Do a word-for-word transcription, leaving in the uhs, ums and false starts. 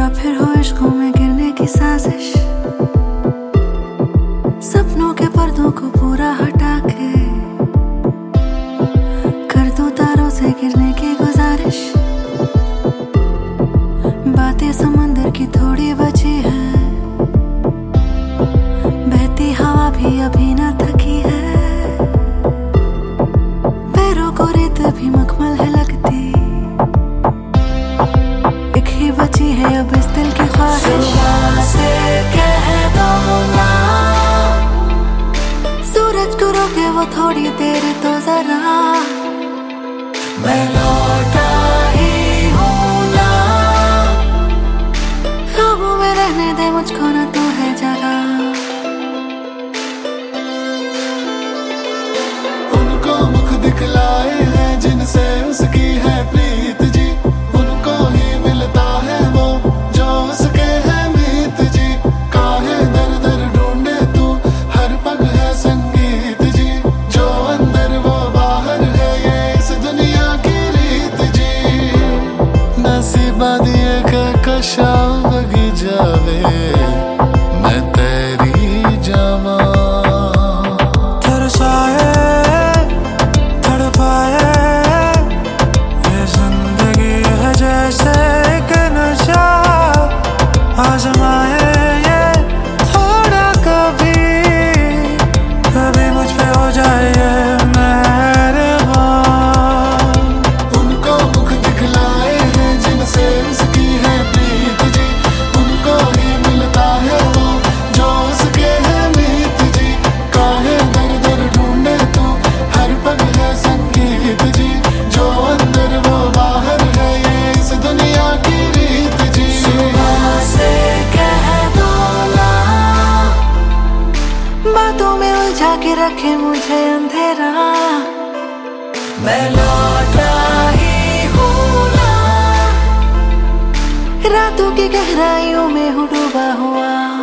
या फिर हो इश्कों में गिरने की साजिश, सपनों के पर्दों को पूरा हटा के कर दूं तारों से गिरने की गुजारिश। बातें समंदर की थोड़ी बची है, बहती हवा भी अभी ना थकी है, पैरों को रेत भी मखमल है लगती, एक ही बची है अब इस दिल की ख्वाहिश। सुबह से कह दो ना, सूरज को रोके वो थोड़ी देर तो जरा, मैं लौटा ही हूँ ना, ख्वाबों में रहने दे मुझको ना, तू है जगह। उनको मुख दिखलाए हैं जिनसे उसकी है प्रीत जी, उनको ही मिलता है वो जो उसके है मीत जी। काहे दर दर ढूंढे तू हर पग है संगीत जी, जो अंदर वो बाहर है ये इस दुनिया की रीत जी। नसीबा दिए के कशा लगी जावे, मैं तेरी जावा तरसाए तड़पाए, ये जिंदगी है जैसे कि नशा, आजमाए ये थोड़ा कभी, कभी मुझ पे हो जाए ये मेहरबान। उनको मुख दिखलाए हैं जिनसे उसकी है प्रीत जी, उनको ही मिलता है वो जो उसके है मीत जी। काहे दर दर ढूंढे तू हर पग है संगीत जी, जो अंदर वो बाहर है ये इस दुनिया की रीत जी। सुबह से कह दो ना, बातों में उलझा के रखे मुझे अंधेरा, मैं लौटा ही हूँ ना, रातों की गहराइयों में हूँ डूबा हुआ।